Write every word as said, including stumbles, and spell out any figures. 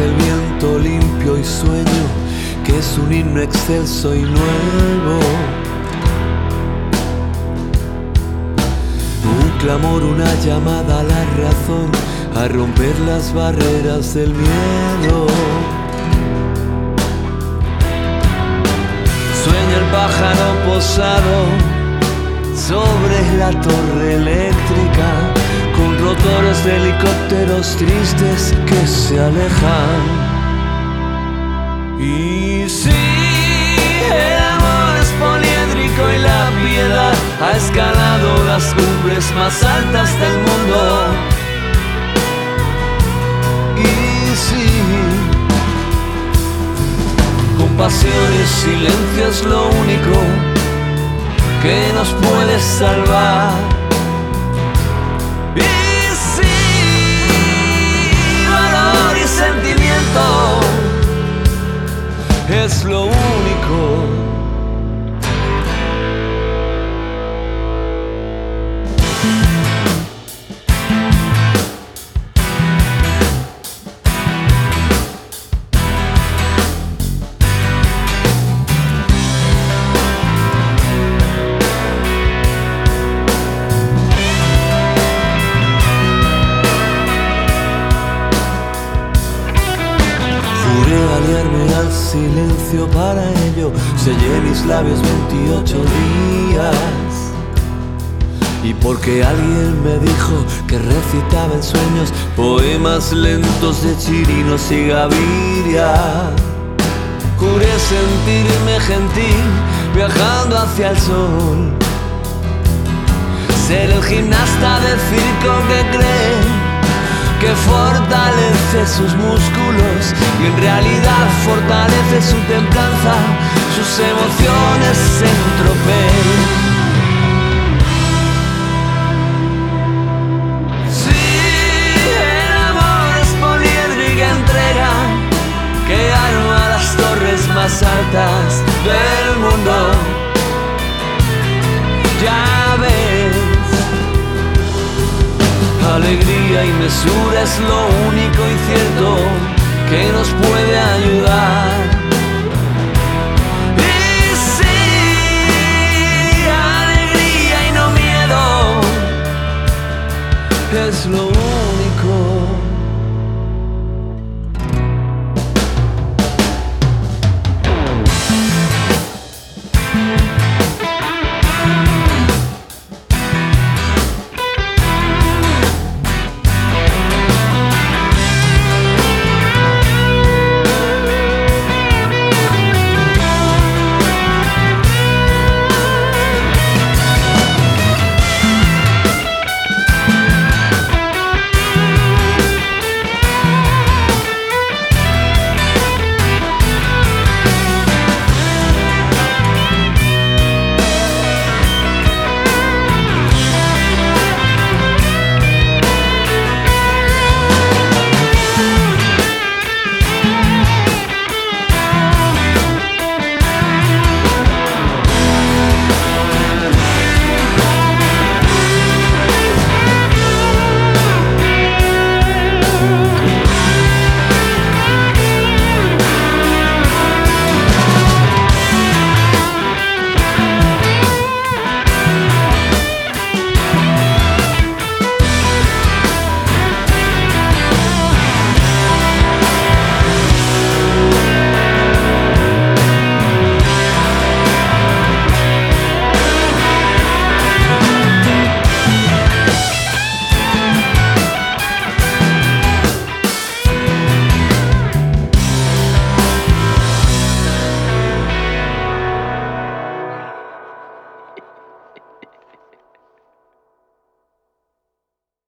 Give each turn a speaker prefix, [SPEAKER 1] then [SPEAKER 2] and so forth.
[SPEAKER 1] ruge el viento limpio y sueño, que es un himno excelso y nuevo. Un clamor, una llamada a la razón, a romper las barreras del miedo. Sueña el pájaro posado sobre la torre eléctrica, con rotores de helicópteros tristes que se alejan. Y sí, el amor es poliédrico y la piedad ha escalado las cumbres más altas del mundo. Y sí, compasión y silencio es lo único que nos puede salvar. Y sí, valor y sentimiento es lo único. Juré aliarme al silencio, para ello sellé mis labios veintiocho días. Y porque alguien me dijo que recitaba en sueños poemas lentos de Chirinos y Gaviria, juré sentirme gentil viajando hacia el sol, ser el gimnasta de circo que cree que fortalece sus músculos y en realidad fortalece su templanza, sus emociones en tropel. Sí, el amor es poliédrica entrega que arma las torres más altas del mundo. Ya ves, alegría y mesura es lo único y cierto que nos puede ayudar. Y sí, alegría y no miedo es lo único.